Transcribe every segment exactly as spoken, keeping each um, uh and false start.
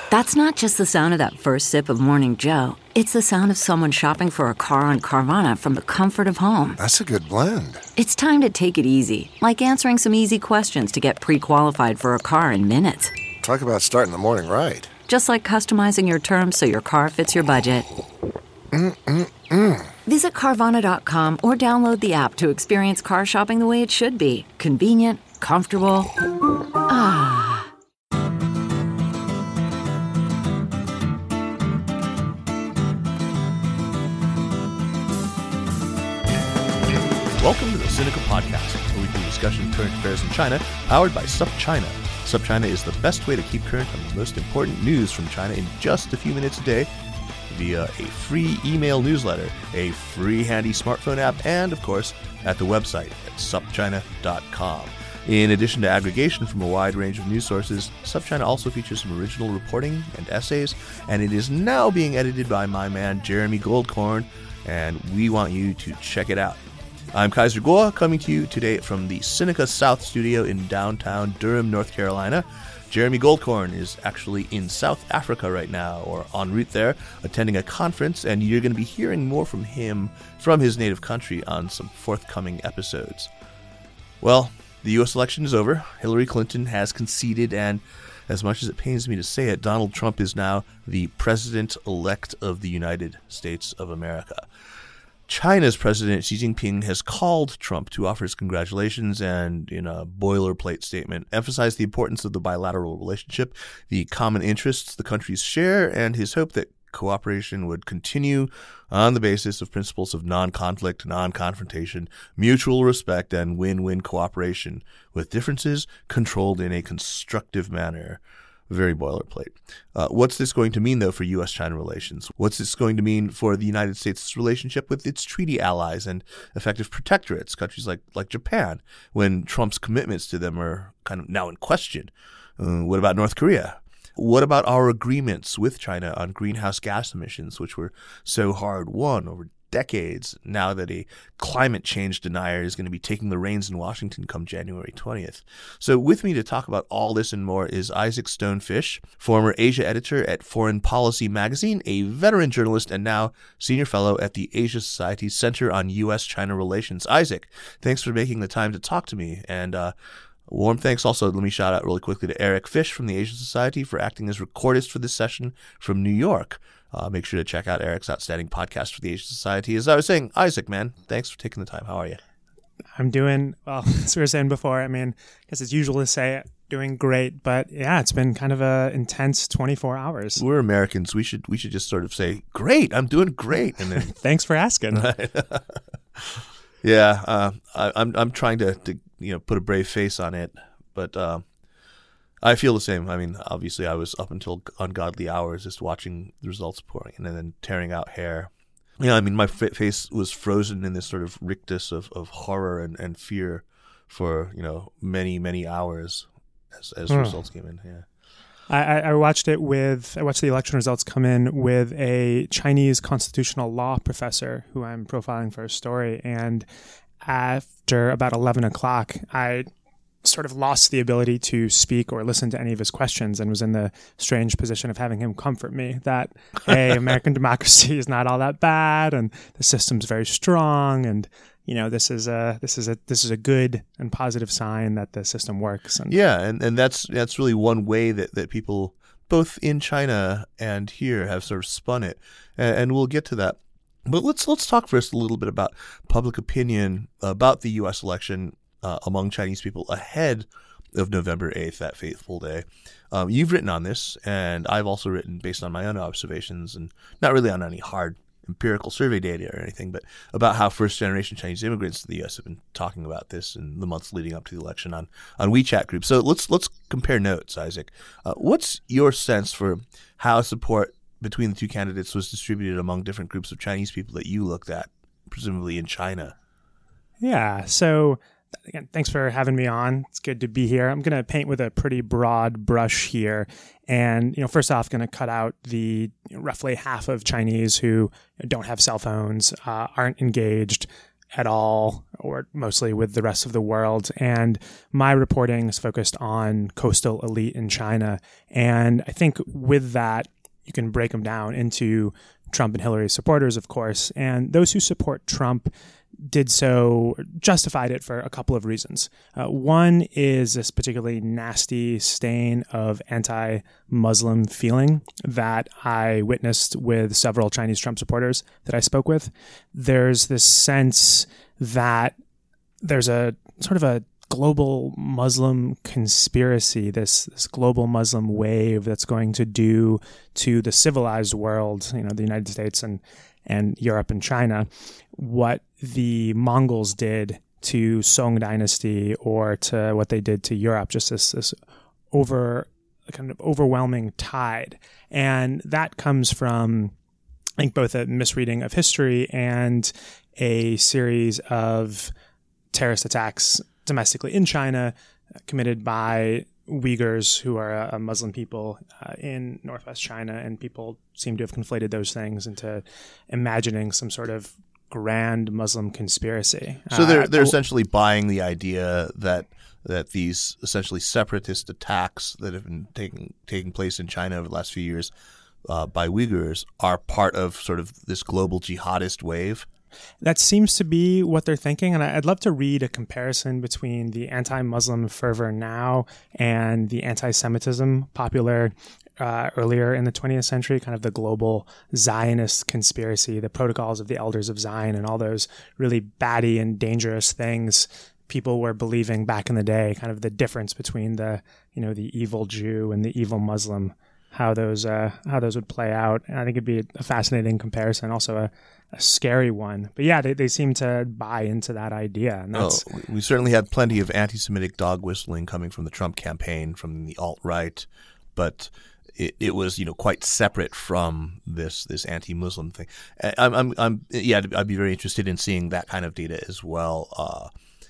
That's not just the sound of that first sip of Morning Joe. It's the sound of someone shopping for a car on Carvana from the comfort of home. That's a good blend. It's time to take it easy, like answering some easy questions to get pre-qualified for a car in minutes. Talk about starting the morning right. Just like customizing your terms so your car fits your budget. Mm-mm-mm. Visit Carvana dot com or download the app to experience car shopping the way it should be. Convenient, comfortable. Ah. Welcome to the Sinica Podcast, a weekly discussion of current affairs in China, powered by SupChina. SupChina is the best way to keep current on the most important news from China in just a few minutes a day via a free email newsletter, a free handy smartphone app, and, of course, at the website at sup china dot com. In addition to aggregation from a wide range of news sources, SupChina also features some original reporting and essays, and it is now being edited by my man Jeremy Goldkorn, and we want you to check it out. I'm Kaiser Kuo, coming to you today from the Sinica South studio in downtown Durham, North Carolina. Jeremy Goldkorn is actually in South Africa right now, or en route there, attending a conference, and you're going to be hearing more from him from his native country on some forthcoming episodes. Well, the U S election is over. Hillary Clinton has conceded, and as much as it pains me to say it, Donald Trump is now the president-elect of the United States of America. China's President Xi Jinping has called Trump to offer his congratulations and, in a boilerplate statement, emphasized the importance of the bilateral relationship, the common interests the countries share, and his hope that cooperation would continue on the basis of principles of non-conflict, non-confrontation, mutual respect, and win-win cooperation, with differences controlled in a constructive manner. Very boilerplate. Uh, what's this going to mean, though, for U S China relations? What's this going to mean for the United States' relationship with its treaty allies and effective protectorates, countries like, like Japan, when Trump's commitments to them are kind of now in question? Uh, what about North Korea? What about our agreements with China on greenhouse gas emissions, which were so hard won over decades, now that a climate change denier is going to be taking the reins in Washington come January twentieth. So with me to talk about all this and more is Isaac Stonefish, former Asia editor at Foreign Policy magazine, a veteran journalist, and now senior fellow at the Asia Society's Center on U S China Relations. Isaac, thanks for making the time to talk to me. And uh, warm thanks also, let me shout out really quickly to Eric Fish from the Asia Society for acting as recordist for this session from New York. Uh, make sure to check out Eric's outstanding podcast for the Asia Society. As I was saying, Isaac, man, thanks for taking the time. How are you? I'm doing, well, as we were saying before, I mean, I guess it's usual to say doing great, but yeah, it's been kind of a intense twenty-four hours. We're Americans. We should we should just sort of say, great, I'm doing great. And then thanks for asking. Right. yeah, uh, I, I'm I'm trying to, to, you know, put a brave face on it, but uh, I feel the same. I mean, obviously, I was up until ungodly hours just watching the results pouring in and then tearing out hair. You know, I mean, my f- face was frozen in this sort of rictus of, of horror and, and fear for, you know, many, many hours as as hmm. results came in. Yeah. I, I watched it with, I watched the election results come in with a Chinese constitutional law professor who I'm profiling for a story. And after about eleven o'clock, I sort of lost the ability to speak or listen to any of his questions and was in the strange position of having him comfort me that, hey, American democracy is not all that bad and the system's very strong, and you know, this is a this is a this is a good and positive sign that the system works. And yeah, and, and that's that's really one way that, that people both in China and here have sort of spun it, and, and we'll get to that. But let's let's talk first a little bit about public opinion about the U S election Uh, among Chinese people ahead of November eighth, that fateful day. Um, you've written on this, and I've also written based on my own observations, and not really on any hard empirical survey data or anything, but about how first-generation Chinese immigrants to the U S have been talking about this in the months leading up to the election on, on WeChat groups. So let's let's compare notes, Isaac. Uh, what's your sense for how support between the two candidates was distributed among different groups of Chinese people that you looked at, presumably in China? Yeah, so again, thanks for having me on. It's good to be here. I'm going to paint with a pretty broad brush here. And, you know, first off, going to cut out the you know, roughly half of Chinese who don't have cell phones, uh, aren't engaged, at all, or mostly with the rest of the world. And my reporting is focused on coastal elite in China. And I think with that, you can break them down into Trump and Hillary supporters, of course. And those who support Trump did so, justified it for a couple of reasons. Uh, one is this particularly nasty stain of anti-Muslim feeling that I witnessed with several Chinese Trump supporters that I spoke with. There's this sense that there's a sort of a global Muslim conspiracy, this, this global Muslim wave that's going to do to the civilized world, you know, the United States and and Europe and China, what the Mongols did to Song Dynasty or to what they did to Europe, just this, this over kind of overwhelming tide. And that comes from, I think, both a misreading of history and a series of terrorist attacks domestically in China committed by Uyghurs, who are a Muslim people uh, in northwest China, and people seem to have conflated those things into imagining some sort of grand Muslim conspiracy. So they're uh, they're essentially buying the idea that that these essentially separatist attacks that have been taking taking place in China over the last few years uh, by Uyghurs are part of sort of this global jihadist wave. That seems to be what they're thinking, and I'd love to read a comparison between the anti-Muslim fervor now and the anti-Semitism popular uh, earlier in the twentieth century, kind of the global Zionist conspiracy, the protocols of the elders of Zion, and all those really batty and dangerous things people were believing back in the day, kind of the difference between the, you know, the evil Jew and the evil Muslim, how those uh, how those would play out. And I think it'd be a fascinating comparison, also a a scary one. But yeah, they, they seem to buy into that idea. And that's, oh, we certainly had plenty of anti-Semitic dog whistling coming from the Trump campaign, from the alt-right, but it, it was, you know, quite separate from this this anti-Muslim thing. I'm, I'm, I'm, yeah, I'd be very interested in seeing that kind of data as well. Uh,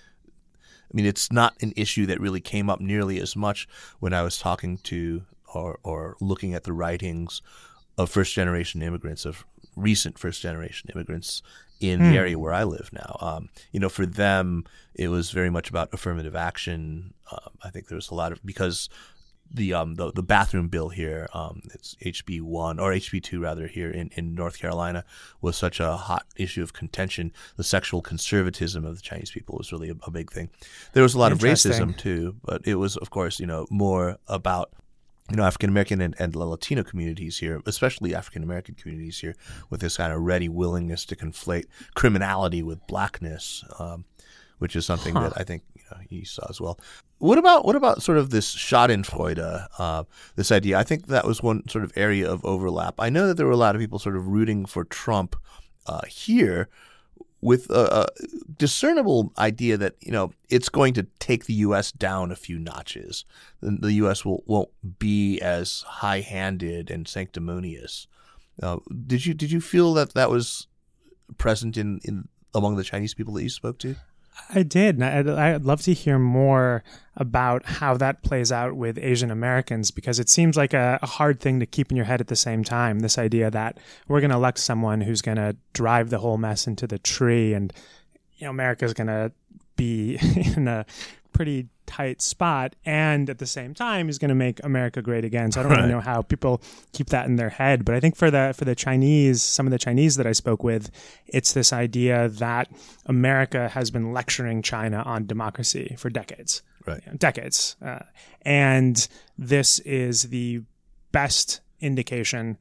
I mean, it's not an issue that really came up nearly as much when I was talking to or or looking at the writings of first-generation immigrants, of recent first-generation immigrants in mm. the area where I live now. Um, you know, for them, it was very much about affirmative action. Um, I think there was a lot of, because the um the, the bathroom bill here, um, it's H B one or H B two rather here in, in North Carolina, was such a hot issue of contention. The sexual conservatism of the Chinese people was really a, a big thing. There was a lot of racism too, but it was, of course, you know, more about, you know, African-American and, and Latino communities here, especially African-American communities here, with this kind of ready willingness to conflate criminality with blackness, um, which is something huh. that I think, you know, you saw as well. What about what about sort of this Schadenfreude, uh, this idea? I think that was one sort of area of overlap. I know that there were a lot of people sort of rooting for Trump uh, here, with a, a discernible idea that, you know, it's going to take the U S down a few notches. The, the U S will, won't be as high-handed and sanctimonious. Uh, did you did you feel that that was present in, in among the Chinese people that you spoke to? I did. And I'd, I'd love to hear more about how that plays out with Asian Americans, because it seems like a, a hard thing to keep in your head at the same time. This idea that we're going to elect someone who's going to drive the whole mess into the tree, and, you know, America's going to be in a pretty tight spot, and at the same time is going to make America great again. So I don't right. really know how people keep that in their head. But I think for the for the Chinese, some of the Chinese that I spoke with, it's this idea that America has been lecturing China on democracy for decades. Right. You know, decades. Uh, and this is the best indication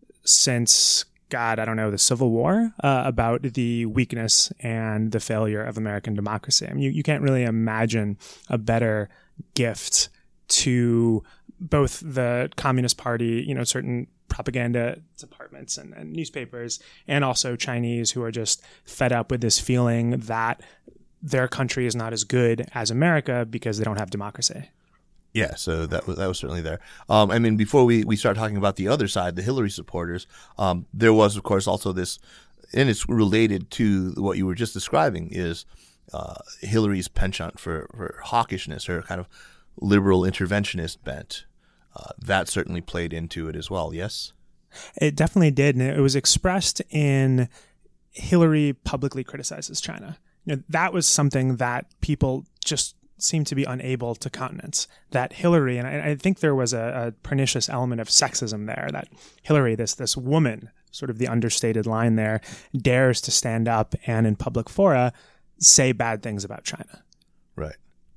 since, God, I don't know, the Civil War, uh, about the weakness and the failure of American democracy. I mean, you, you can't really imagine a better gift to both the Communist Party, you know, certain propaganda departments and, and newspapers, and also Chinese who are just fed up with this feeling that their country is not as good as America because they don't have democracy. Yeah, so that was that was certainly there. Um, I mean, before we, we start talking about the other side, the Hillary supporters, um, there was, of course, also this, and it's related to what you were just describing, is uh, Hillary's penchant for, for hawkishness, her kind of liberal interventionist bent. Uh, that certainly played into it as well, yes? It definitely did, and it was expressed in Hillary publicly criticizes China. you know, that was something that people just seemed to be unable to countenance. That Hillary, and I, I think there was a, a pernicious element of sexism there, that Hillary, this this woman, sort of the understated line there, dares to stand up and in public fora say bad things about China. Right.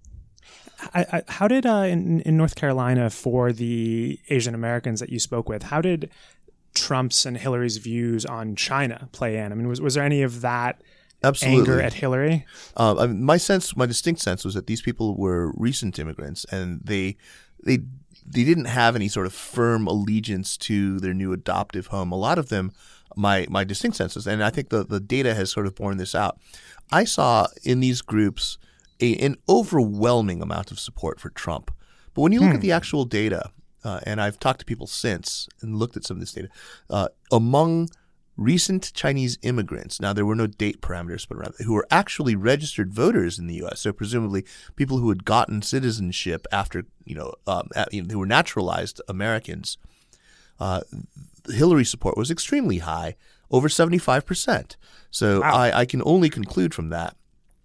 I, I, how did, uh, in, in North Carolina, for the Asian Americans that you spoke with, how did Trump's and Hillary's views on China play in? I mean, was, was there any of that Absolutely. anger at Hillary? Uh, I mean, my sense, my distinct sense was that these people were recent immigrants, and they they they didn't have any sort of firm allegiance to their new adoptive home. A lot of them, my my distinct senses, and I think the, the data has sort of borne this out. I saw in these groups a, an overwhelming amount of support for Trump. But when you look hmm. at the actual data, uh, and I've talked to people since and looked at some of this data, uh, among recent Chinese immigrants, now there were no date parameters, but rather who were actually registered voters in the U S, so presumably people who had gotten citizenship after, you know, um, at, you know who were naturalized Americans, uh, Hillary support was extremely high, over seventy-five percent. So wow. I, I can only conclude from that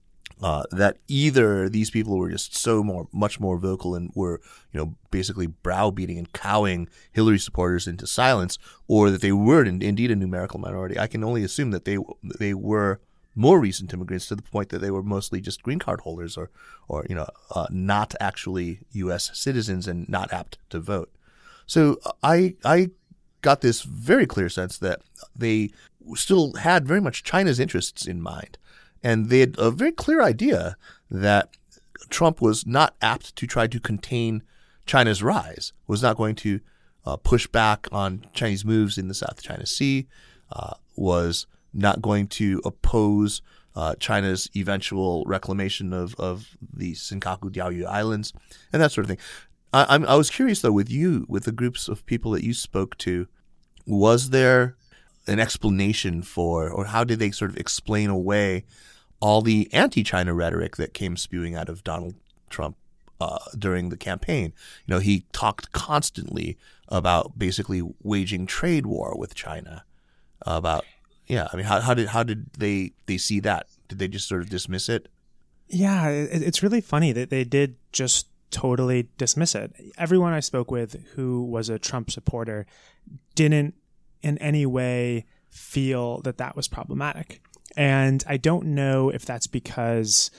uh, that either these people were just so more, much more vocal and were, you know, basically browbeating and cowing Hillary supporters into silence, or that they were in, indeed a numerical minority. I can only assume that they they were more recent immigrants, to the point that they were mostly just green card holders, or, or you know, uh, not actually U S citizens and not apt to vote. So I I got this very clear sense that they still had very much China's interests in mind. And they had a very clear idea that Trump was not apt to try to contain China's rise, was not going to uh, push back on Chinese moves in the South China Sea, uh, was not going to oppose uh, China's eventual reclamation of, of the Senkaku Diaoyu Islands, and that sort of thing. I, I'm, I was curious, though, with you, with the groups of people that you spoke to, was there an explanation for, or how did they sort of explain away all the anti-China rhetoric that came spewing out of Donald Trump uh, during the campaign? You know, he talked constantly about basically waging trade war with China. About yeah, I mean, how how did how did they they see that? Did they just sort of dismiss it? Yeah, it, it's really funny that they did just totally dismiss it. Everyone I spoke with who was a Trump supporter didn't in any way feel that that was problematic. And I don't know if that's because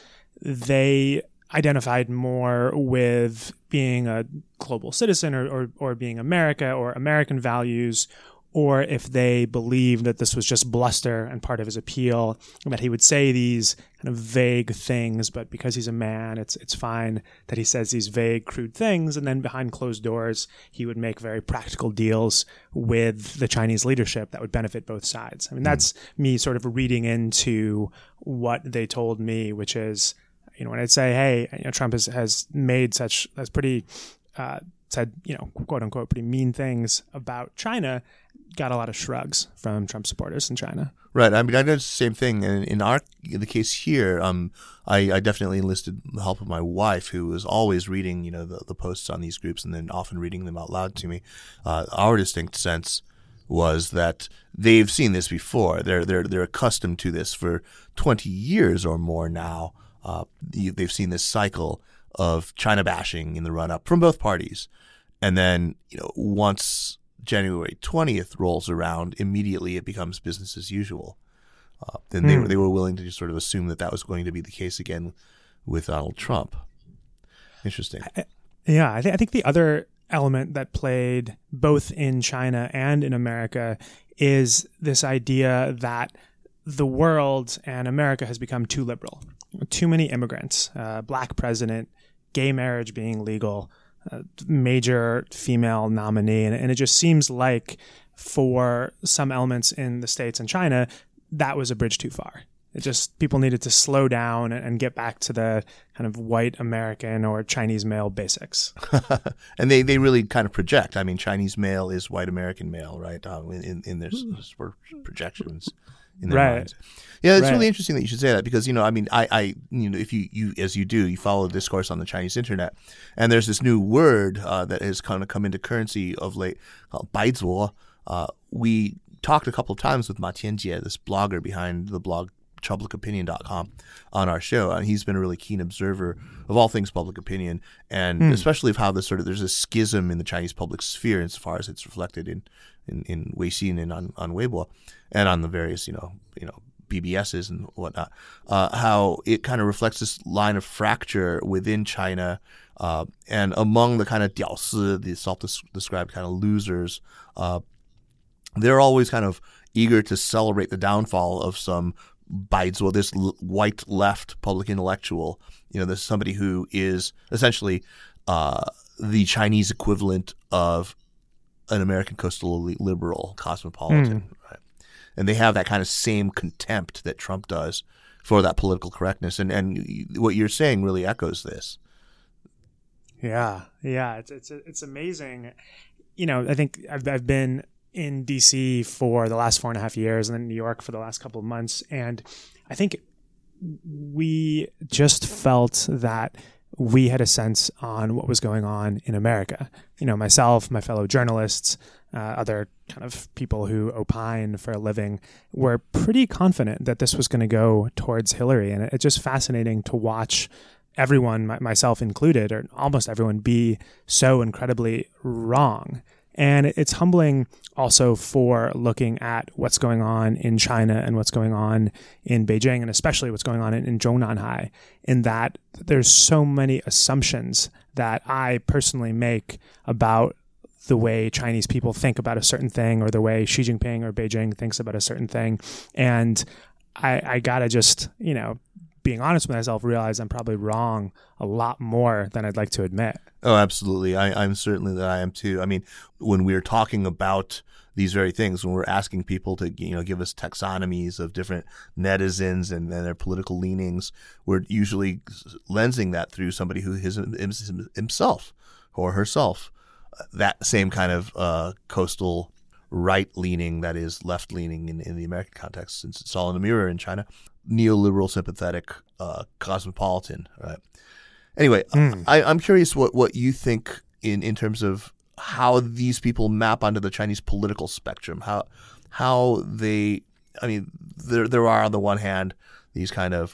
they identified more with being a global citizen, or, or, or being America, or American values, or if they believed that this was just bluster and part of his appeal, and that he would say these kind of vague things, but because he's a man, it's it's fine that he says these vague, crude things, and then behind closed doors, he would make very practical deals with the Chinese leadership that would benefit both sides. I mean, that's me sort of reading into what they told me, which is, you know, when I'd say, hey, you know, Trump has, has made such, that's pretty, uh, said, you know, quote unquote, pretty mean things about China, got a lot of shrugs from Trump supporters in China. Right. I mean, I noticed the same thing. And in our in the case here, um, I, I definitely enlisted the help of my wife, who was always reading, you know, the, the posts on these groups and then often reading them out loud to me. Uh, our distinct sense was that they've seen this before. They're they're they're accustomed to this for twenty years or more now. Uh, they've seen this cycle of China bashing in the run up from both parties, and then, you know, once January twentieth rolls around, immediately it becomes business as usual. Uh, and they, mm. they were willing to just sort of assume that that was going to be the case again with Donald Trump. Interesting. I, yeah, I, th- I think the other element that played both in China and in America is this idea that the world and America has become too liberal. Too many immigrants, uh, black president, gay marriage being legal, Uh, major female nominee, and, and it just seems like for some elements in the States and China, that was a bridge too far. It just, people needed to slow down and, and get back to the kind of white American or Chinese male basics. And they, they really kind of project. I mean, Chinese male is white American male, right? Um, in, in their sort of projections. In their right. minds. Yeah, it's right. really interesting that you should say that, because, you know, I mean, I, I you know, if you, you, as you do, you follow the discourse on the Chinese internet, and there's this new word uh, that has kind of come into currency of late called baizuo. Uh, we talked a couple of times with Ma Tianjie, this blogger behind the blog public opinion dot com on our show, and he's been a really keen observer of all things public opinion, and mm. especially of how this sort of there's a schism in the Chinese public sphere as far as it's reflected in in, in Weixin and on, on Weibo, and on the various you know you know B B Ss and whatnot. Uh, how it kind of reflects this line of fracture within China, uh, and among the kind of 屌丝, the self-described kind of losers. Uh, they're always kind of eager to celebrate the downfall of some Baizuo, this l- white left public intellectual. You know, there's somebody who is essentially uh, the Chinese equivalent of an American coastal elite liberal cosmopolitan, mm. right? And they have that kind of same contempt that Trump does for that political correctness. And and what you're saying really echoes this. Yeah, yeah, it's it's it's amazing. You know, I think I've I've been in D C for the last four and a half years and then in New York for the last couple of months. And I think we just felt that we had a sense on what was going on in America. You know, myself, my fellow journalists, uh, other kind of people who opine for a living were pretty confident that this was going to go towards Hillary. And it's just fascinating to watch everyone, myself included, or almost everyone, be so incredibly wrong. And it's humbling also for looking at what's going on in China and what's going on in Beijing, and especially what's going on in, in Zhongnanhai, in that there's so many assumptions that I personally make about the way Chinese people think about a certain thing, or the way Xi Jinping or Beijing thinks about a certain thing. And I, I gotta just, you know, being honest with myself, realize I'm probably wrong a lot more than I'd like to admit. Oh, absolutely. I, I'm certainly that I am too. I mean, when we're talking about these very things, when we're asking people to, you know, give us taxonomies of different netizens and, and their political leanings, we're usually lensing that through somebody who is himself or herself that same kind of uh, coastal right-leaning, that is left-leaning in, in the American context, since it's all in the mirror in China, neoliberal sympathetic uh, cosmopolitan, right? Anyway, mm. I, I'm curious what, what you think in, in terms of how these people map onto the Chinese political spectrum, how how they, I mean, there there are on the one hand these kind of,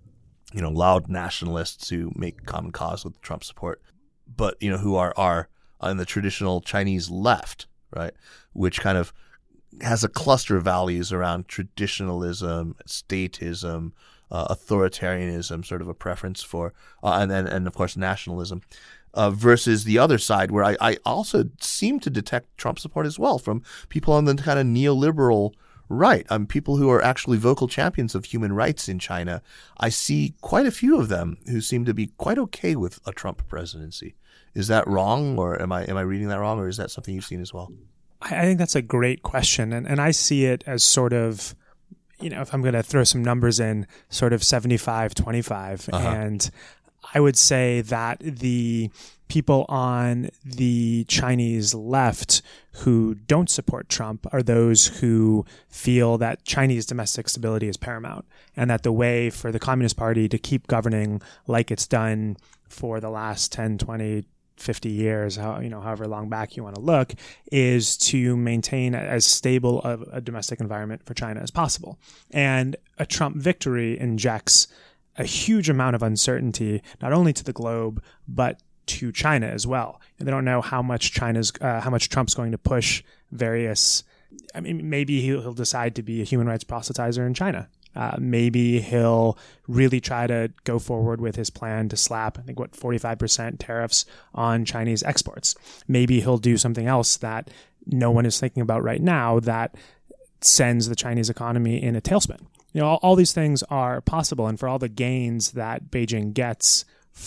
you know, loud nationalists who make common cause with Trump support, but, you know, who are, are on the traditional Chinese left, right, which kind of has a cluster of values around traditionalism, statism, uh, authoritarianism, sort of a preference for, uh, and, and and of course nationalism, uh, versus the other side where I, I also seem to detect Trump support as well from people on the kind of neoliberal right, um, people who are actually vocal champions of human rights in China. I see quite a few of them who seem to be quite okay with a Trump presidency. Is that wrong, or am I am I reading that wrong, or is that something you've seen as well? I think that's a great question. And, and I see it as sort of, you know, if I'm going to throw some numbers in, sort of seventy-five twenty-five. Uh-huh. And I would say that the people on the Chinese left who don't support Trump are those who feel that Chinese domestic stability is paramount, and that the way for the Communist Party to keep governing like it's done for the last ten, twenty, fifty years, how, you know, however long back you want to look, is to maintain as stable of a domestic environment for China as possible. And a Trump victory injects a huge amount of uncertainty, not only to the globe, but to China as well. And they don't know how much China's, uh, how much Trump's going to push various, I mean, maybe he'll, he'll decide to be a human rights proselytizer in China. Uh, maybe he'll really try to go forward with his plan to slap, I think, what, forty-five percent tariffs on Chinese exports. Maybe he'll do something else that no one is thinking about right now that sends the Chinese economy in a tailspin. You know, all, all these things are possible. And for all the gains that Beijing gets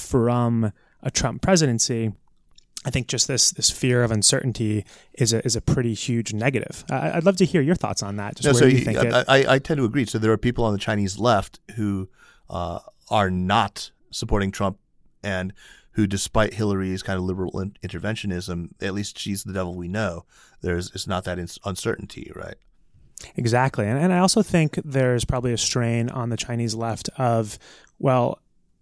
from a Trump presidency, I think just this this fear of uncertainty is a is a pretty huge negative. Uh, I'd love to hear your thoughts on that. Just no, where so do you you, think I, it... I, I tend to agree. So there are people on the Chinese left who uh, are not supporting Trump, and who, despite Hillary's kind of liberal in- interventionism, at least she's the devil we know. There's it's not that in- uncertainty, right? Exactly, and and I also think there's probably a strain on the Chinese left of, well,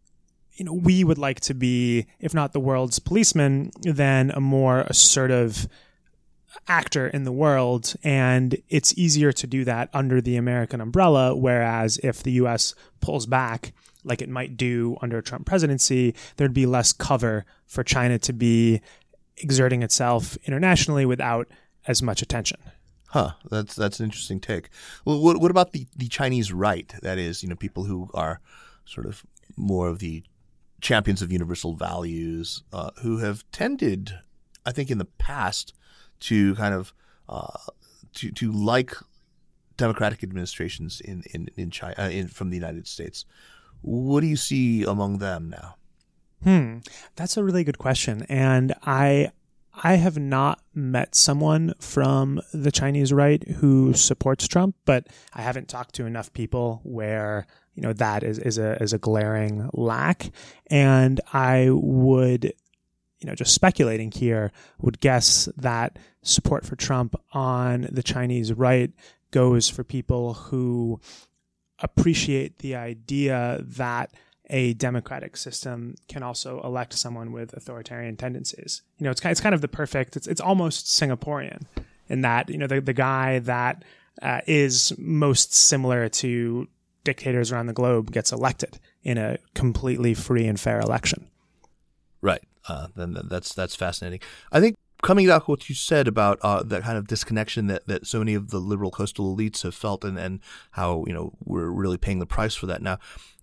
you know, we would like to be, if not the world's policeman, then a more assertive actor in the world, and it's easier to do that under the American umbrella, whereas if the U S pulls back, like it might do under a Trump presidency, there'd be less cover for China to be exerting itself internationally without as much attention. Huh. That's that's an interesting take. Well, what what about the, the Chinese right? That is, you know, people who are sort of more of the champions of universal values, uh, who have tended, I think, in the past to kind of uh, to to like democratic administrations in in in China, uh, in from the United States. What do you see among them now? Hmm, that's a really good question, and I I have not met someone from the Chinese right who supports Trump, but I haven't talked to enough people where you know that is is a is a glaring lack, and I would, you know, just speculating here, would guess that support for Trump on the Chinese right goes for people who appreciate the idea that a democratic system can also elect someone with authoritarian tendencies. You know, it's kind, it's kind of the perfect, it's it's almost Singaporean in that, you know, the, the guy that uh, is most similar to dictators around the globe gets elected in a completely free and fair election. Right. Uh, then that's that's fascinating. I think coming back to what you said about uh, that kind of disconnection that, that so many of the liberal coastal elites have felt, and, and how, you know, we're really paying the price for that now.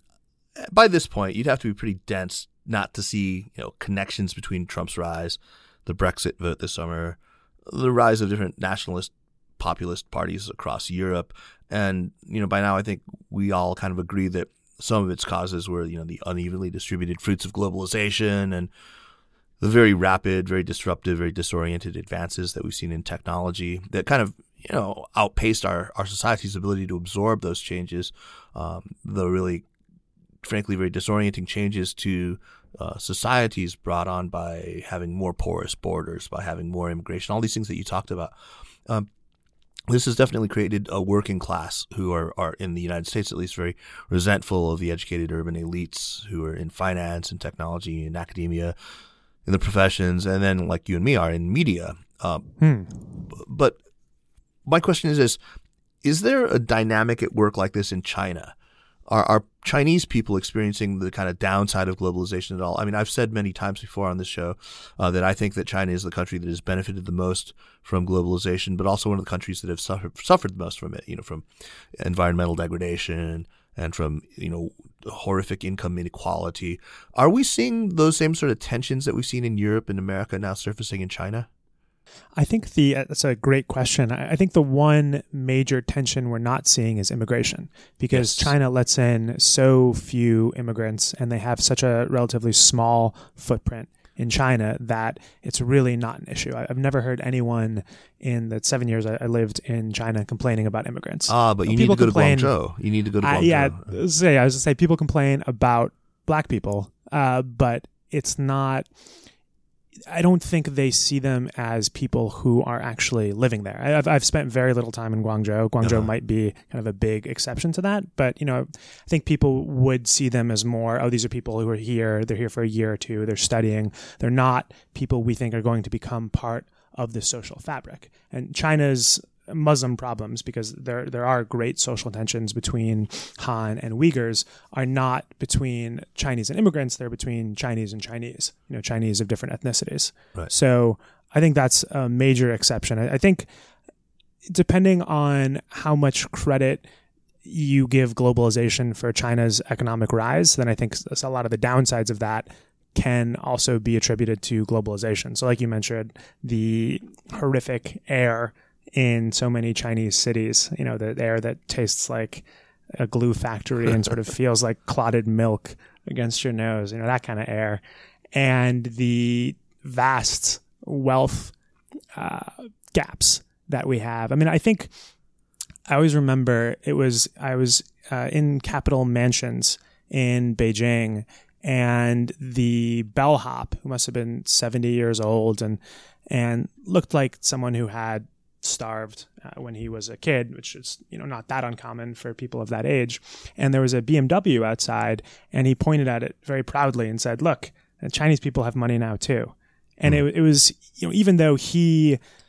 By this point, you'd have to be pretty dense not to see, you know, connections between Trump's rise, the Brexit vote this summer, the rise of different nationalist populist parties across Europe. And, you know, by now I think we all kind of agree that some of its causes were, you know, the unevenly distributed fruits of globalization and the very rapid, very disruptive, very disoriented advances that we've seen in technology that kind of, you know, outpaced our, our society's ability to absorb those changes. Um, the really, frankly, very disorienting changes to uh, societies brought on by having more porous borders, by having more immigration, all these things that you talked about. Um, This has definitely created a working class who are, are in the United States, at least, very resentful of the educated urban elites who are in finance and technology and academia, in the professions, and then like you and me are in media. Um, hmm. But my question is this, is there a dynamic at work like this in China? Are, are Chinese people experiencing the kind of downside of globalization at all? I mean, I've said many times before on this show uh, that I think that China is the country that has benefited the most from globalization, but also one of the countries that have suffered, suffered the most from it, you know, from environmental degradation and from, you know, horrific income inequality. Are we seeing those same sort of tensions that we've seen in Europe and America now surfacing in China? I think the that's a great question. I think the one major tension we're not seeing is immigration, because yes. China lets in so few immigrants and they have such a relatively small footprint in China that it's really not an issue. I've never heard anyone in the seven years I lived in China complaining about immigrants. Ah, but you people need to go complain, to Guangzhou. You need to go to Guangzhou. Uh, yeah, say, I was going to say people complain about black people, uh, but it's not... I don't think they see them as people who are actually living there. I've, I've spent very little time in Guangzhou. Guangzhou uh-huh. might be kind of a big exception to that. But, you know, I think people would see them as more, oh, these are people who are here. They're here for a year or two. They're studying. They're not people we think are going to become part of the social fabric. And China's Muslim problems, because there there are great social tensions between Han and Uyghurs, are not between Chinese and immigrants. They're between Chinese and Chinese, you know, Chinese of different ethnicities. Right. So I think that's a major exception. I, I think depending on how much credit you give globalization for China's economic rise, then I think a lot of the downsides of that can also be attributed to globalization. So like you mentioned, the horrific air in so many Chinese cities, you know, the air that tastes like a glue factory and sort of feels like clotted milk against your nose, you know, that kind of air. And the vast wealth uh, gaps that we have. I mean, I think I always remember it was, I was uh, in Capitol Mansions in Beijing, and the bellhop, who must have been seventy years old and, and looked like someone who had starved uh, when he was a kid, which is, you know, not that uncommon for people of that age. And there was a B M W outside, and he pointed at it very proudly and said, look, Chinese people have money now too. And mm. it, it was, you know, even though he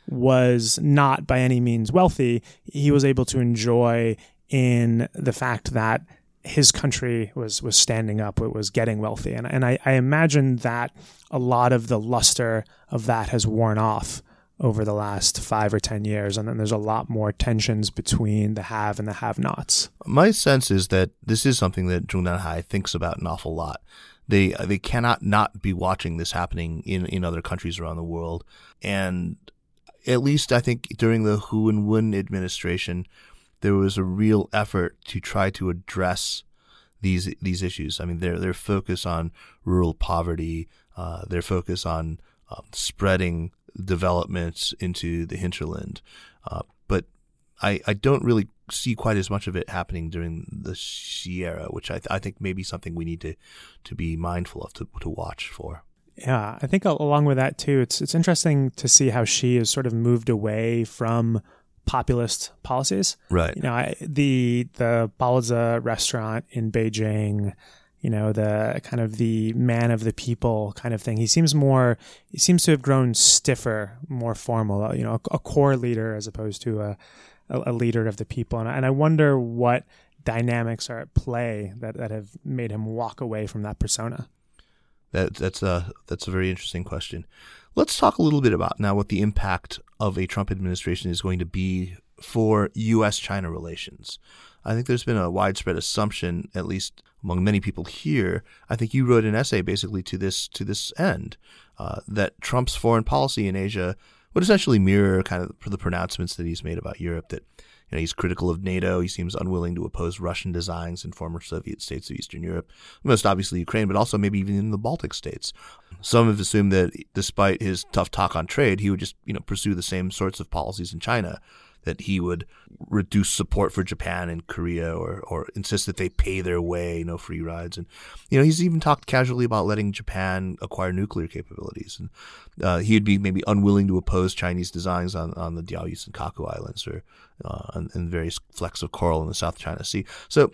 was not by any means wealthy, he was able to enjoy in the fact that his country was was standing up, it was getting wealthy. And, and I, I imagine that a lot of the luster of that has worn off over the last five or ten years. And then there's a lot more tensions between the have and the have-nots. My sense is that this is something that Zhong Nanhai thinks about an awful lot. They they cannot not be watching this happening in, in other countries around the world. And at least I think during the Hu and Wen administration, there was a real effort to try to address these these issues. I mean, their their focus on rural poverty, uh, their focus on um, spreading developments into the hinterland. Uh, but I, I don't really see quite as much of it happening during the Xi era, which I, th- I think may be something we need to, to be mindful of, to, to watch for. Yeah, I think along with that too, it's it's interesting to see how Xi has sort of moved away from populist policies. Right. You know, I, the the Baozi restaurant in Beijing, you know, the kind of the man of the people kind of thing. He seems more, he seems to have grown stiffer, more formal, you know, a, a core leader as opposed to a, a, a leader of the people. And I, and I wonder what dynamics are at play that, that have made him walk away from that persona. That, that's a that's a very interesting question. Let's talk a little bit about now what the impact of a Trump administration is going to be for U S China relations. I think there's been a widespread assumption, at least among many people here. I think you wrote an essay basically to this to this end, uh, that Trump's foreign policy in Asia would essentially mirror kind of the pronouncements that he's made about Europe, that you know, he's critical of NATO. He seems unwilling to oppose Russian designs in former Soviet states of Eastern Europe, most obviously Ukraine, but also maybe even in the Baltic states. Some have assumed that despite his tough talk on trade, he would just you know pursue the same sorts of policies in China, that he would reduce support for Japan and Korea, or or insist that they pay their way, no free rides. And, you know, he's even talked casually about letting Japan acquire nuclear capabilities. And uh, he would be maybe unwilling to oppose Chinese designs on, on the Diaoyu Senkaku Islands, or uh, and, and various flecks of coral in the South China Sea. So,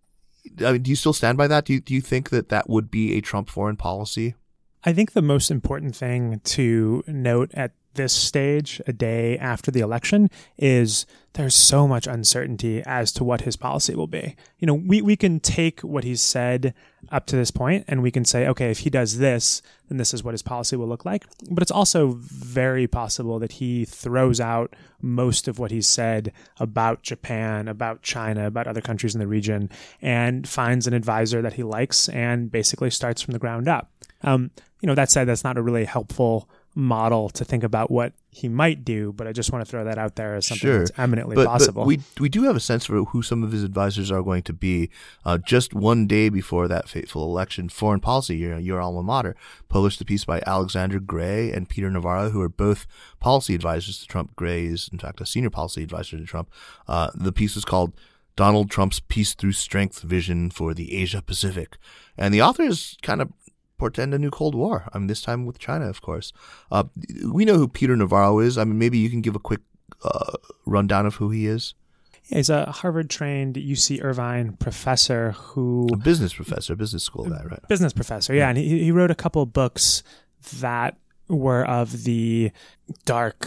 I mean, do you still stand by that? Do you, do you think that that would be a Trump foreign policy? I think the most important thing to note at this stage, a day after the election, is there's so much uncertainty as to what his policy will be. You know, we, we can take what he's said up to this point and we can say, okay, if he does this, then this is what his policy will look like. But it's also very possible that he throws out most of what he's said about Japan, about China, about other countries in the region, and finds an advisor that he likes and basically starts from the ground up. Um, you know, that said, that's not a really helpful model to think about what he might do, but I just want to throw that out there as something sure. that's eminently but, possible. But we we do have a sense for who some of his advisors are going to be. Uh, just one day before that fateful election, Foreign Policy, your, your alma mater, published a piece by Alexander Gray and Peter Navarro, who are both policy advisors to Trump. Gray is, in fact, a senior policy advisor to Trump. Uh, the piece was called Donald Trump's Peace Through Strength Vision for the Asia Pacific. And the authors kind of portend a new Cold War. I mean, this time with China, of course. Uh, we know who Peter Navarro is. I mean, maybe you can give a quick uh, rundown of who he is. Yeah, he's a Harvard-trained U C Irvine professor who... A business professor, business school guy, right? Business professor, yeah. And he, he wrote a couple of books that were of the dark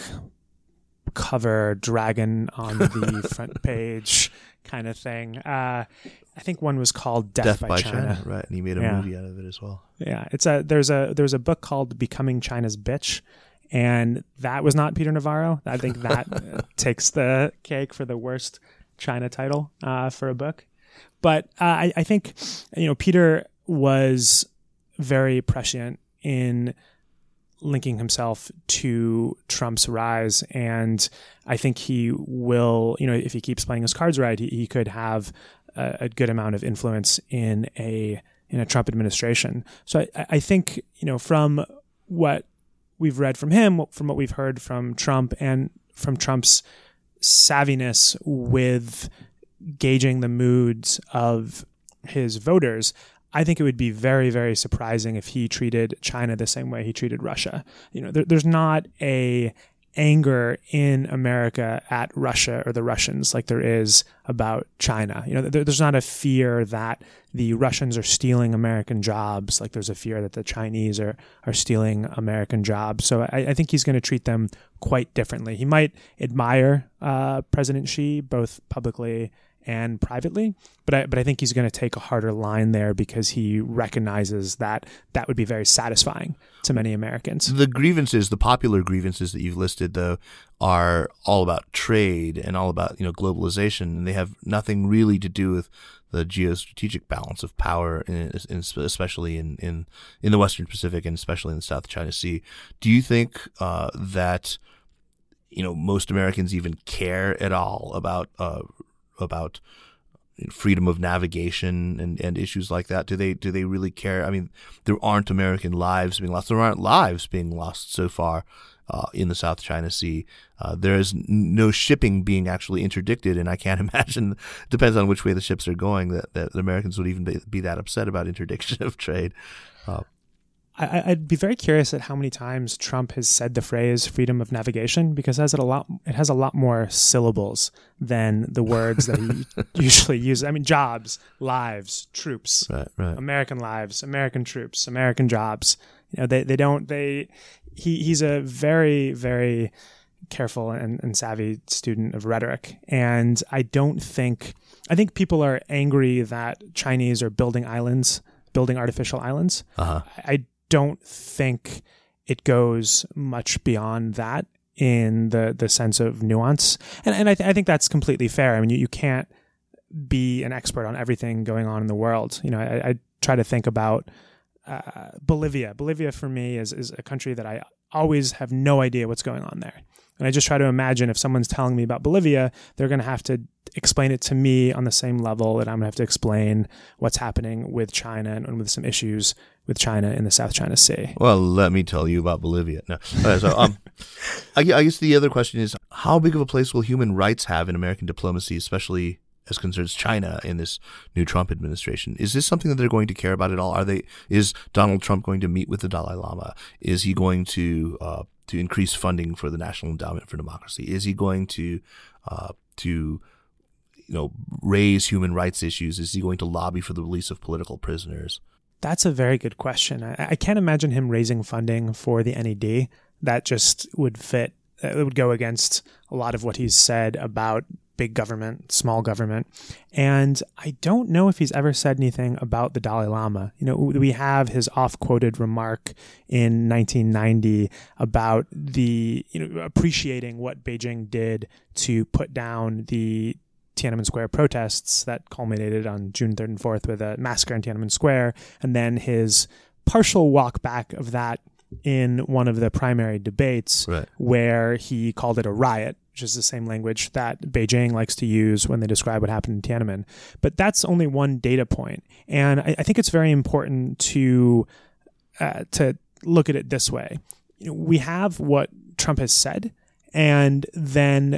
cover, dragon on the front page kind of thing. Uh, I think one was called Death, Death by, by China. China. Right, and he made a yeah. movie out of it as well. Yeah, it's a there's a there's a book called Becoming China's Bitch, and that was not Peter Navarro. I think that uh, takes the cake for the worst China title uh, for a book. But uh, I, I think you know Peter was very prescient in linking himself to Trump's rise, and I think he will. You know, if he keeps playing his cards right, he, he could have a, a good amount of influence in a in a Trump administration. So I, I think, you know, from what we've read from him, from what we've heard from Trump, and from Trump's savviness with gauging the moods of his voters, I think it would be very, very surprising if he treated China the same way he treated Russia. You know, there, there's not a anger in America at Russia or the Russians like there is about China. You know, there, there's not a fear that the Russians are stealing American jobs like there's a fear that the Chinese are are stealing American jobs. So I, I think he's going to treat them quite differently. He might admire uh, President Xi both publicly and privately, but I, but I think he's going to take a harder line there because he recognizes that that would be very satisfying to many Americans. The grievances, the popular grievances that you've listed, though, are all about trade and all about, you know, globalization, and they have nothing really to do with the geostrategic balance of power, in, in, especially in, in, in the Western Pacific and especially in the South China Sea. Do you think uh, that, you know, most Americans even care at all about uh, about freedom of navigation and, and issues like that? Do they do they really care? I mean, there aren't American lives being lost. There aren't lives being lost so far uh, in the South China Sea. Uh, there is no shipping being actually interdicted, and I can't imagine, it depends on which way the ships are going, that, that the Americans would even be, be that upset about interdiction of trade. Uh, I, I'd be very curious at how many times Trump has said the phrase freedom of navigation, because it has a lot, it has a lot more syllables than the words that he usually uses. I mean, jobs, lives, troops, right, right. American lives, American troops, American jobs. You know, they, they don't, they, he, he's a very, very careful and, and savvy student of rhetoric. And I don't think, I think people are angry that Chinese are building islands, building artificial islands. Uh-huh. I don't think it goes much beyond that in the, the sense of nuance. And, and I, th- I think that's completely fair. I mean, you, you can't be an expert on everything going on in the world. You know, I, I try to think about uh, Bolivia. Bolivia for me is, is a country that I always have no idea what's going on there. And I just try to imagine if someone's telling me about Bolivia, they're going to have to explain it to me on the same level that I'm going to have to explain what's happening with China and with some issues with China in the South China Sea. Well, let me tell you about Bolivia. No. Okay, so, um, I, I guess the other question is, how big of a place will human rights have in American diplomacy, especially as concerns China in this new Trump administration? Is this something that they're going to care about at all? Are they? Is Donald Trump going to meet with the Dalai Lama? Is he going to uh, to increase funding for the National Endowment for Democracy? Is he going to uh, to you know raise human rights issues? Is he going to lobby for the release of political prisoners? That's a very good question. I, I can't imagine him raising funding for the N E D. That just would fit. It would go against a lot of what he's said about big government, small government. And I don't know if he's ever said anything about the Dalai Lama. You know, we have his oft-quoted remark in nineteen ninety about the, you know, appreciating what Beijing did to put down the Tiananmen Square protests that culminated on June third and fourth with a massacre in Tiananmen Square, and then his partial walk back of that in one of the primary debates, right, where he called it a riot, which is the same language that Beijing likes to use when they describe what happened in Tiananmen. But that's only one data point. And I, I think it's very important to uh, to look at it this way. You know, we have what Trump has said, and then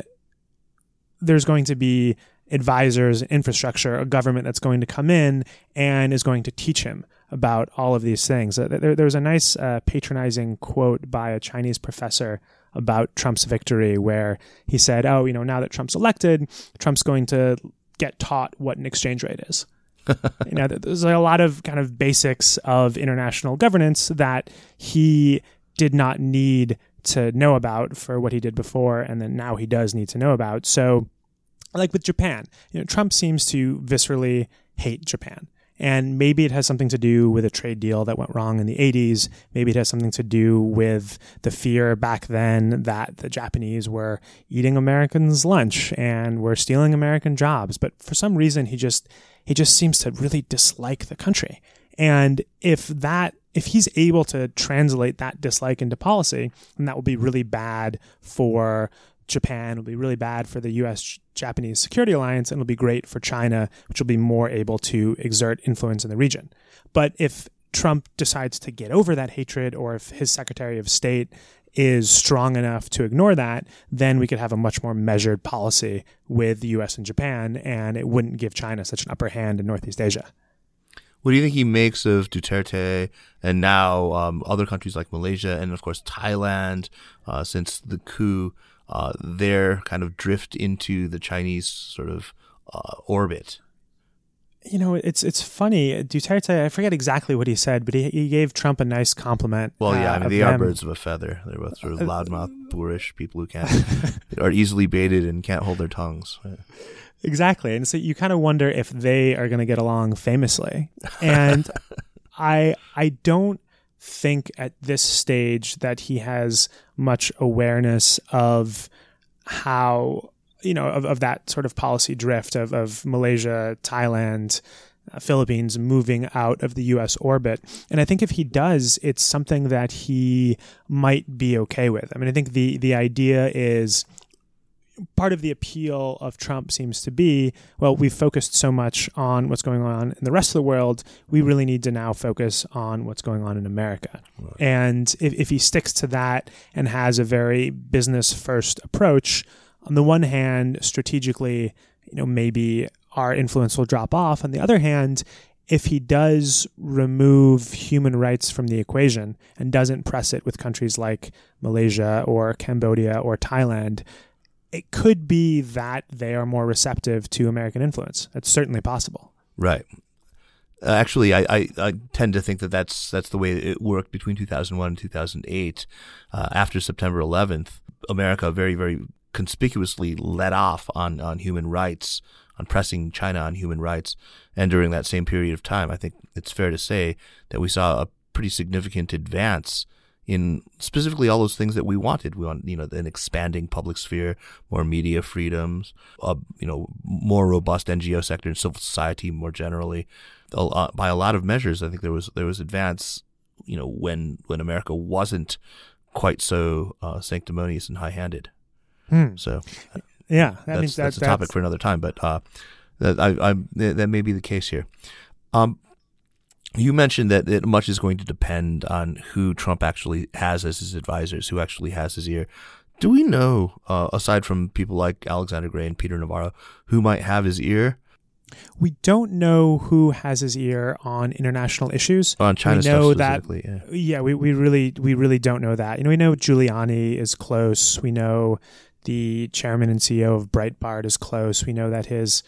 there's going to be advisors, infrastructure, a government that's going to come in and is going to teach him about all of these things. There, there was a nice uh, patronizing quote by a Chinese professor about Trump's victory where he said, oh, you know, now that Trump's elected, Trump's going to get taught what an exchange rate is. You know, there's a lot of kind of basics of international governance that he did not need to know about for what he did before, and then now he does need to know about. So, like with Japan, you know, Trump seems to viscerally hate Japan. And maybe it has something to do with a trade deal that went wrong in the eighties. Maybe it has something to do with the fear back then that the Japanese were eating Americans' lunch and were stealing American jobs. But for some reason, he just he just seems to really dislike the country. And if that if he's able to translate that dislike into policy, then that will be really bad for Japan, will be really bad for the U S Japanese security alliance, and it'll be great for China, which will be more able to exert influence in the region. But if Trump decides to get over that hatred, or if his Secretary of State is strong enough to ignore that, then we could have a much more measured policy with the U S and Japan, and it wouldn't give China such an upper hand in Northeast Asia. What do you think he makes of Duterte and now um, other countries like Malaysia and, of course, Thailand, uh, since the coup, uh, their kind of drift into the Chinese sort of uh, orbit? You know, it's it's funny. Duterte, I forget exactly what he said, but he, he gave Trump a nice compliment. Well, yeah, uh, I mean, they them. are birds of a feather. They're both sort of loudmouth, boorish people who can't are easily baited and can't hold their tongues. Yeah. Exactly. And so you kind of wonder if they are going to get along famously. And I I don't think at this stage that he has much awareness of how, you know, of, of that sort of policy drift of, of Malaysia, Thailand, uh, Philippines moving out of the U S orbit. And I think if he does, it's something that he might be okay with. I mean, I think the the idea is, part of the appeal of Trump seems to be, well, we've focused so much on what's going on in the rest of the world, we really need to now focus on what's going on in America. Right. And if, if he sticks to that and has a very business-first approach, on the one hand, strategically, you know, maybe our influence will drop off. On the other hand, if he does remove human rights from the equation and doesn't press it with countries like Malaysia or Cambodia or Thailand, it could be that they are more receptive to American influence. That's certainly possible. Right. Uh, actually, I, I, I tend to think that that's that's the way it worked between two thousand one and two thousand eight. Uh, after September eleventh, America very, very conspicuously let off on, on human rights, on pressing China on human rights. And during that same period of time, I think it's fair to say that we saw a pretty significant advance in specifically all those things that we wanted. We want, you know, an expanding public sphere, more media freedoms, a, you know, more robust N G O sector and civil society more generally. A lot, by a lot of measures, I think there was there was advance, you know, when when America wasn't quite so uh, sanctimonious and high-handed. Hmm. So, yeah, that that's means that, that's a topic that's... for another time. But uh, that I, I that may be the case here. Um. You mentioned that, that much is going to depend on who Trump actually has as his advisors, who actually has his ear. Do we know, uh, aside from people like Alexander Gray and Peter Navarro, who might have his ear? We don't know who has his ear on international issues. On China we know stuff specifically, that, yeah. Yeah, we, we really we really don't know that. You know, we know Giuliani is close. We know the chairman and C E O of Breitbart is close. We know that his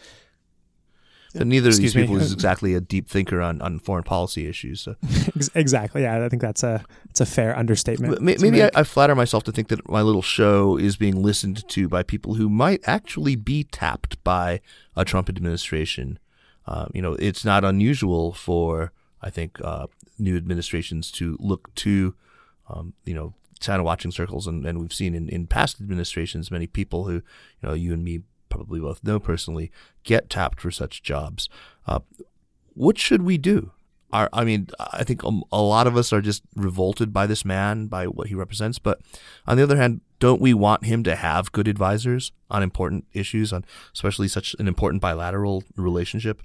But neither of these Excuse people me. is exactly a deep thinker on, on foreign policy issues. So. Exactly. Yeah, I think that's a it's a fair understatement. Maybe I, I flatter myself to think that my little show is being listened to by people who might actually be tapped by a Trump administration. Uh, you know, it's not unusual for, I think, uh, new administrations to look to, um, you know, China watching circles, and, and we've seen in, in past administrations many people who, you know, you and me probably both know personally, get tapped for such jobs. Uh, what should we do? Our, I mean, I think a, a lot of us are just revolted by this man, by what he represents. But on the other hand, don't we want him to have good advisors on important issues, on especially such an important bilateral relationship?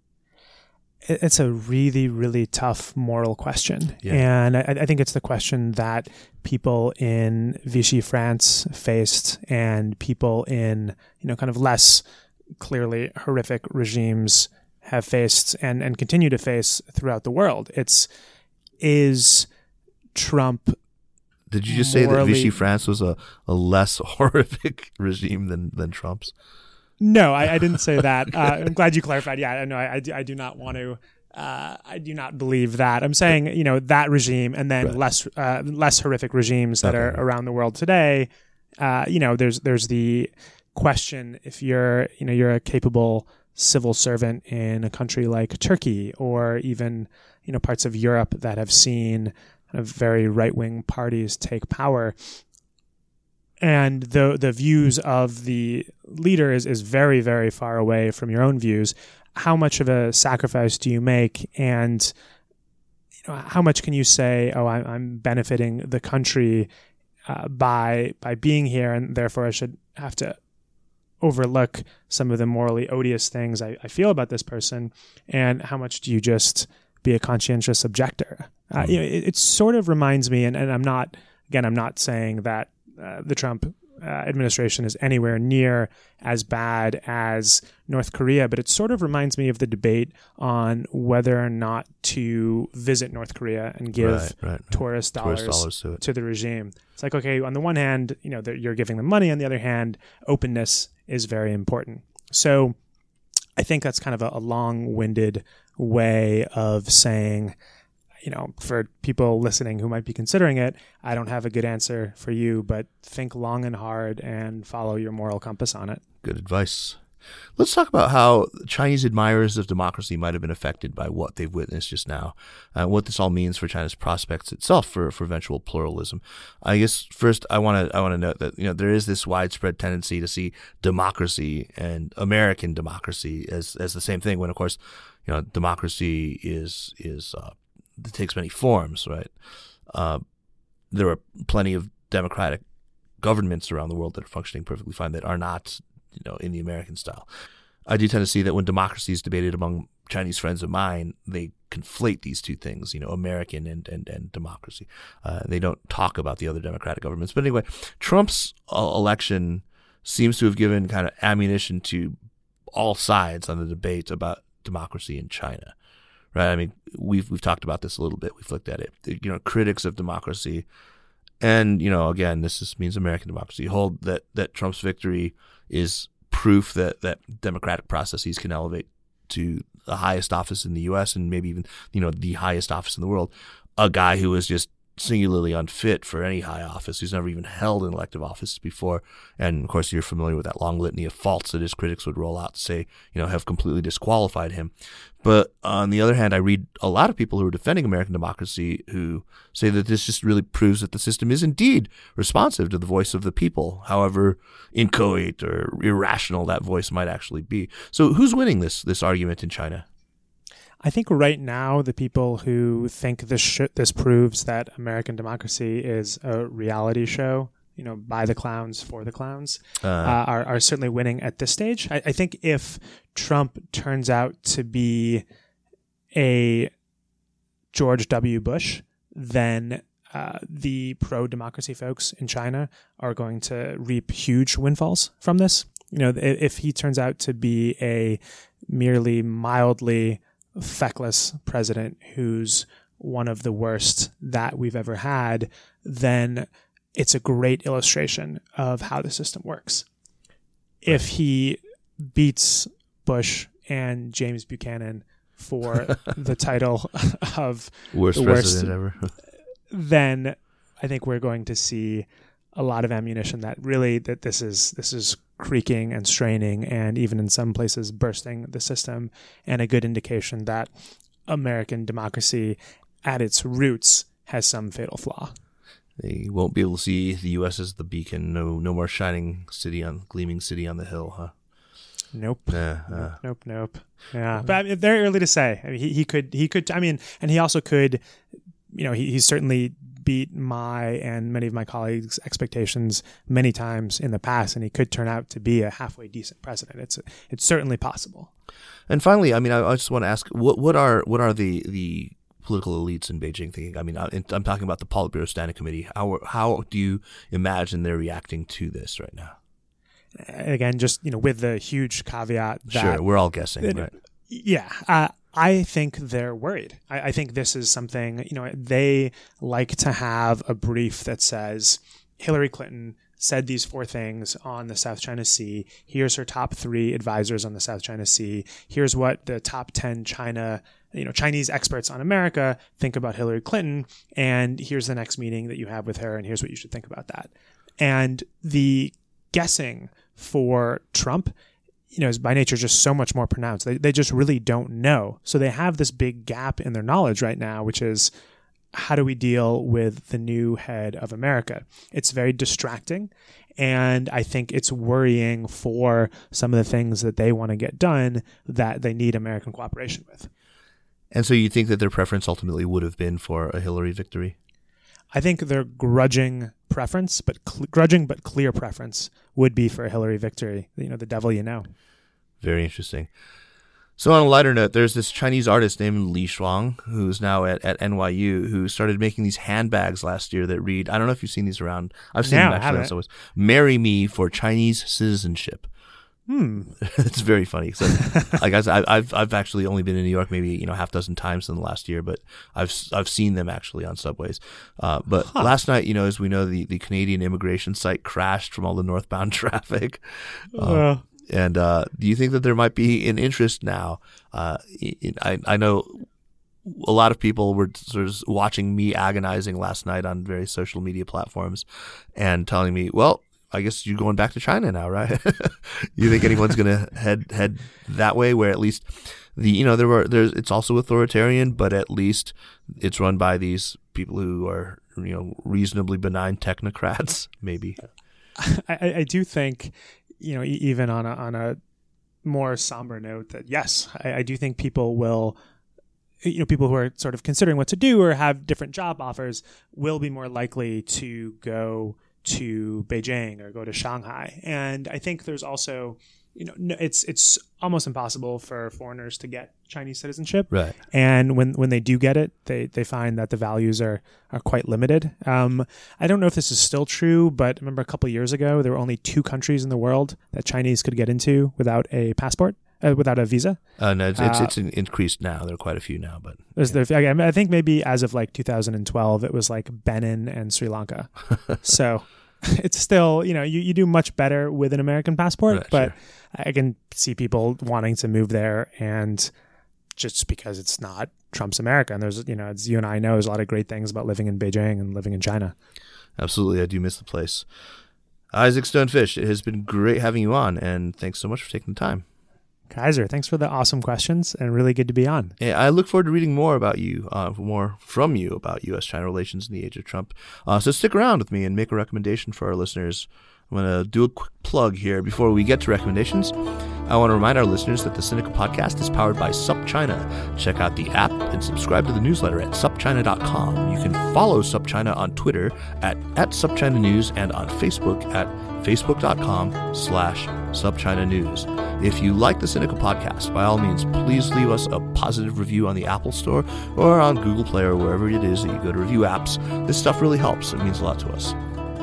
It's a really, really tough moral question. Yeah. And I, I think it's the question that people in Vichy France faced, and people in, you know, kind of less clearly horrific regimes have faced and, and continue to face throughout the world. It's, is Trump... Did you just say that Vichy France was a, a less horrific regime than, than Trump's? No, I, I didn't say that. Uh, I'm glad you clarified. Yeah, no, I, I, do, I do not want to. Uh, I do not believe that. I'm saying, you know, that regime, and then right. less uh, less horrific regimes that okay. are around the world today. Uh, you know, there's there's the question, if you're you know you're a capable civil servant in a country like Turkey, or even you know parts of Europe that have seen kind of very right wing parties take power. And the the views of the leader is, is very, very far away from your own views. How much of a sacrifice do you make? And you know, how much can you say, oh, I, I'm benefiting the country uh, by by being here, and therefore I should have to overlook some of the morally odious things I, I feel about this person? And how much do you just be a conscientious objector? Uh, mm-hmm. you know, it, it sort of reminds me, and, and I'm not, again, I'm not saying that Uh, the Trump uh, administration is anywhere near as bad as North Korea, but it sort of reminds me of the debate on whether or not to visit North Korea and give Right, right, right. tourist dollars, Tourist dollars to it. to the regime. It's like, okay, on the one hand, you know, that you're giving them money. On the other hand, openness is very important. So I think that's kind of a, a long-winded way of saying, you know, for people listening who might be considering it, I don't have a good answer for you, but think long and hard and follow your moral compass on it. Good advice. Let's talk about how Chinese admirers of democracy might have been affected by what they've witnessed just now, uh, what this all means for China's prospects itself for, for eventual pluralism. I guess first I want to I want to note that you know there is this widespread tendency to see democracy and American democracy as as the same thing, when of course you know democracy is is uh, it takes many forms, right? Uh, there are plenty of democratic governments around the world that are functioning perfectly fine that are not, you know, in the American style. I do tend to see that when democracy is debated among Chinese friends of mine, they conflate these two things, you know, American and, and, and democracy. Uh, they don't talk about the other democratic governments. But anyway, Trump's uh, election seems to have given kind of ammunition to all sides on the debate about democracy in China, right? I mean, we've we've talked about this a little bit. We've looked at it. You know, critics of democracy, and you know, again, this just means American democracy, hold that that Trump's victory is proof that, that democratic processes can elevate to the highest office in the U S and maybe even, you know, the highest office in the world. A guy who was just singularly unfit for any high office, who's never even held an elective office before. And of course, you're familiar with that long litany of faults that his critics would roll out to say, you know, have completely disqualified him. But on the other hand, I read a lot of people who are defending American democracy who say that this just really proves that the system is indeed responsive to the voice of the people, however inchoate or irrational that voice might actually be. So who's winning this this argument in China? I think right now the people who think this sh- this proves that American democracy is a reality show, you know, by the clowns for the clowns, uh, uh, are, are certainly winning at this stage. I, I think if Trump turns out to be a George W. Bush, then uh, the pro-democracy folks in China are going to reap huge windfalls from this. You know, if he turns out to be a merely mildly feckless president who's one of the worst that we've ever had, then it's a great illustration of how the system works. If he beats Bush and James Buchanan for the title of worst the president worst, ever, then I think we're going to see a lot of ammunition that really that this is this is creaking and straining and even in some places bursting the system, and a good indication that American democracy at its roots has some fatal flaw. They won't be able to see the U S as the beacon. No, no more shining city on gleaming city on the hill, huh? Nope. Uh, nope. uh, Nope. Nope. Yeah, but I mean, very early to say. I mean, he he could he could. I mean, and he also could. You know, he he's certainly beat my and many of my colleagues' expectations many times in the past, and he could turn out to be a halfway decent president. It's it's certainly possible. And finally, I mean, I, I just want to ask, what what are what are the the political elites in Beijing thinking? I mean, I'm talking about the Politburo Standing Committee. How how do you imagine they're reacting to this right now? Again, just, you know, with the huge caveat that sure, we're all guessing, it, right? Yeah. Uh, I think they're worried. I, I think this is something, you know, they like to have a brief that says Hillary Clinton said these four things on the South China Sea. Here's her top three advisors on the South China Sea. Here's what the top ten China, you know, Chinese experts on America think about Hillary Clinton. And here's the next meeting that you have with her. And here's what you should think about that. And the guessing for Trump, you know, is by nature just so much more pronounced. They they just really don't know. So they have this big gap in their knowledge right now, which is, how do we deal with the new head of America? It's very distracting. And I think it's worrying for some of the things that they want to get done that they need American cooperation with. And so you think that their preference ultimately would have been for a Hillary victory? I think their grudging preference, but cl- grudging but clear preference would be for a Hillary victory. You know, the devil you know. Very interesting. So on a lighter note, there's this Chinese artist named Li Shuang, who's now at, at N Y U, who started making these handbags last year that read, I don't know if you've seen these around. I've seen No, them I actually. haven't. On subways. Marry me for Chinese citizenship. Hmm. It's very funny. So, like I, I've I've actually only been in New York maybe you know half dozen times in the last year, but I've I've seen them actually on subways. Uh, but Huh. last night, you know, as we know, the, the Canadian immigration site crashed from all the northbound traffic. Um, Uh, and uh, do you think that there might be an interest now? Uh, in, I I know a lot of people were sort of watching me agonizing last night on various social media platforms and telling me, well, I guess you're going back to China now, right? You think anyone's going to head head that way? Where at least the you know there were there's it's also authoritarian, but at least it's run by these people who are you know reasonably benign technocrats, maybe. I, I do think, you know, e- even on a, on a more somber note, that yes, I, I do think people will, you know, people who are sort of considering what to do or have different job offers will be more likely to go to Beijing or go to Shanghai. And I think there's also, you know, no- it's it's almost impossible for foreigners to get Chinese citizenship. Right. And when, when they do get it, they, they find that the values are, are quite limited. Um, I don't know if this is still true, but remember a couple of years ago, there were only two countries in the world that Chinese could get into without a passport, uh, without a visa. Uh, no, it's it's, Uh, it's in- increased now. There are quite a few now, but There's the, I I think maybe as of like two thousand twelve, it was like Benin and Sri Lanka. So it's still, you know, you, you do much better with an American passport, Right, but sure. I can see people wanting to move there, and just because it's not Trump's America. And there's, you know, as you and I know, there's a lot of great things about living in Beijing and living in China. absolutely, I do miss the place. Isaac Stonefish, it has been great having you on, and thanks so much for taking the time. Kaiser, thanks for the awesome questions, and really good to be on. And I look forward to reading more about you, uh, more from you about U S China relations in the age of Trump. Uh, so stick around with me and make a recommendation for our listeners. I'm going to do a quick plug here before we get to recommendations. I want to remind our listeners that the Sinica Podcast is powered by SupChina. Check out the app and subscribe to the newsletter at sup china dot com. You can follow SupChina on Twitter at, at SupChina News and on Facebook at facebook.com slash SupChina News. If you like the Sinica Podcast, by all means, please leave us a positive review on the Apple Store or on Google Play or wherever it is that you go to review apps. This stuff really helps. It means a lot to us.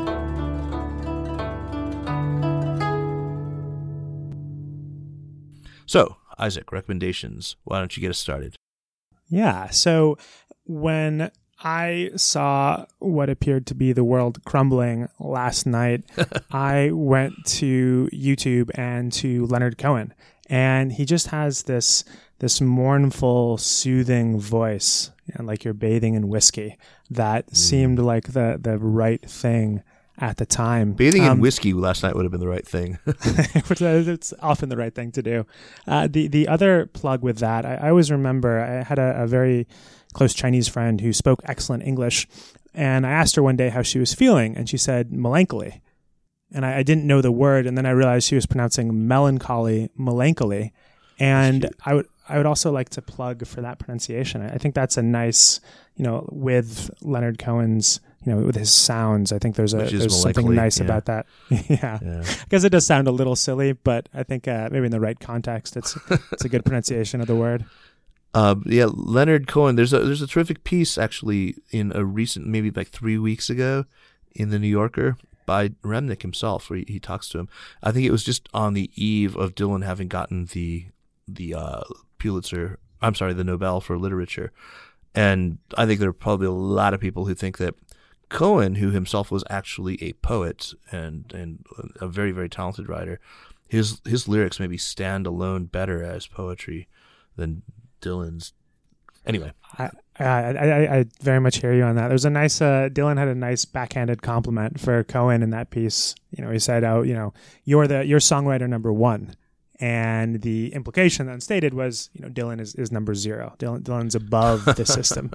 So, Isaac, recommendations. Why don't you get us started? Yeah. So when I saw what appeared to be the world crumbling last night, I went to YouTube and to Leonard Cohen, and he just has this this mournful, soothing voice, and like you're bathing in whiskey, that mm. seemed like the the right thing at the time. Bathing in um, whiskey last night would have been the right thing. It's often the right thing to do. Uh, the the other plug with that, I, I always remember I had a, a very close Chinese friend who spoke excellent English, and I asked her one day how she was feeling, and she said melancholy. And I, I didn't know the word, and then I realized she was pronouncing melancholy, melancholy. And I would I would also like to plug for that pronunciation. I think that's a nice, you know, with Leonard Cohen's, you know, with his sounds. I think there's a there's something nice yeah. about that. yeah. yeah. I guess it does sound a little silly, but I think uh, maybe in the right context, it's it's a good pronunciation of the word. Uh, yeah, Leonard Cohen. There's a there's a terrific piece actually in a recent, maybe like three weeks ago, in the New Yorker by Remnick himself, where he, he talks to him. I think it was just on the eve of Dylan having gotten the the uh, Pulitzer. I'm sorry, the Nobel for Literature, and I think there are probably a lot of people who think that Cohen, who himself was actually a poet and and a very very talented writer, his his lyrics maybe stand alone better as poetry than Dylan's. Anyway, I, I I I very much hear you on that. There's a nice uh, Dylan had a nice backhanded compliment for Cohen in that piece. You know, he said, "Oh, you know, you're the you're songwriter number one," and the implication then stated was, you know, Dylan is, is number zero. Dylan Dylan's above the system.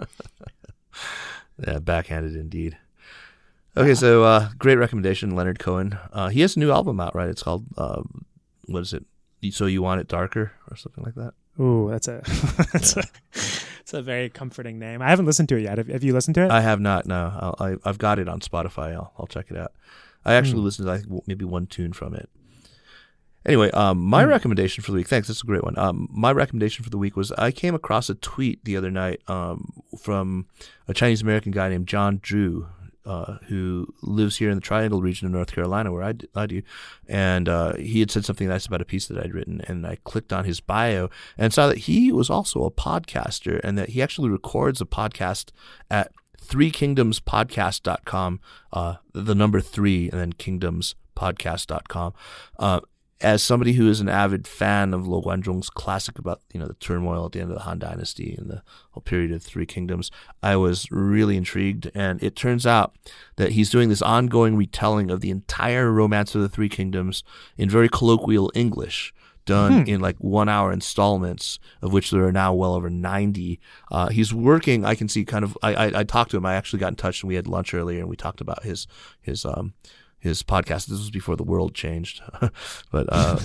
Yeah, backhanded indeed. Okay, so uh, great recommendation, Leonard Cohen. Uh, he has a new album out, right? It's called uh, what is it? So You Want It Darker or something like that. Ooh, that's a that's yeah. a it's a very comforting name. I haven't listened to it yet. Have, have you listened to it? I have not. No, I'll, I I've got it on Spotify. I'll I'll check it out. I actually mm. listened to I think maybe one tune from it. Anyway, um, my mm. recommendation for the week, thanks, that's a great one. Um, my recommendation for the week was I came across a tweet the other night um, from a Chinese-American guy named John Drew, uh, who lives here in the Triangle region of North Carolina, where I, d- I do. And uh, he had said something nice about a piece that I'd written, and I clicked on his bio and saw that he was also a podcaster and that he actually records a podcast at three kingdoms podcast dot com, uh, the number three, and then kingdoms podcast dot com. Uh, As somebody who is an avid fan of Luo Guanzhong's classic about, you know, the turmoil at the end of the Han Dynasty and the whole period of Three Kingdoms, I was really intrigued. And it turns out that he's doing this ongoing retelling of the entire Romance of the Three Kingdoms in very colloquial English, done hmm. in like one-hour installments, of which there are now well over ninety. Uh, he's working. I can see kind of. I, I I talked to him. I actually got in touch, and we had lunch earlier, and we talked about his his um. his podcast. This was before the world changed. but uh,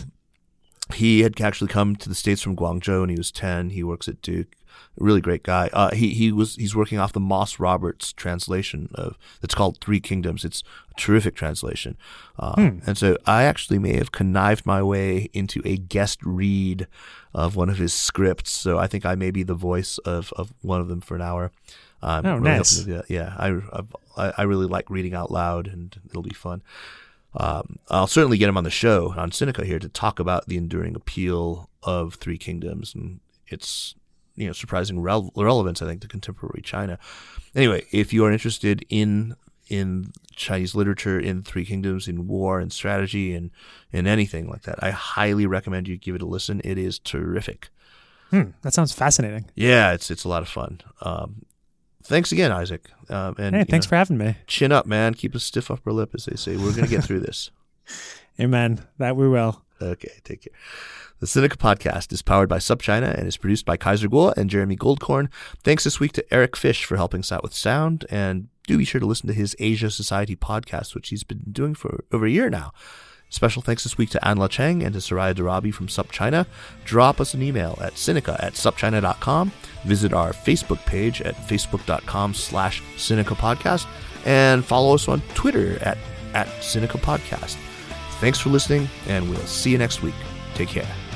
he had actually come to the States from Guangzhou when he was ten. He works at Duke. A really great guy. Uh, he he was he's working off the Moss Roberts translation of it's called Three Kingdoms. It's a terrific translation. Uh, hmm. And so I actually may have connived my way into a guest read of one of his scripts. So I think I may be the voice of, of one of them for an hour. Um, oh, really nice. To, yeah, I, I I really like reading out loud, and it'll be fun. Um, I'll certainly get him on the show on Sinica here to talk about the enduring appeal of Three Kingdoms and its, you know, surprising rel- relevance, I think, to contemporary China. Anyway, if you are interested in in Chinese literature, in Three Kingdoms, in war and strategy, and in anything like that, I highly recommend you give it a listen. It is terrific. Hmm, that sounds fascinating. Yeah, it's it's a lot of fun. Um, Thanks again, Isaac. Um, and hey, thanks know, for having me. Chin up, man. Keep a stiff upper lip, as they say. We're going to get through this. Amen. That we will. Okay, take care. The Sinica Podcast is powered by SupChina and is produced by Kaiser Kuo and Jeremy Goldkorn. Thanks this week to Eric Fish for helping us out with sound. And do be sure to listen to his Asia Society podcast, which he's been doing for over a year now. Special thanks this week to Anla Cheng and to Soraya Darabi from SupChina. Drop us an email at Sinica at supchina dot com. Visit our Facebook page at facebook.com slash Sinica Podcast. And follow us on Twitter at, at Sinica Podcast. Thanks for listening, and we'll see you next week. Take care.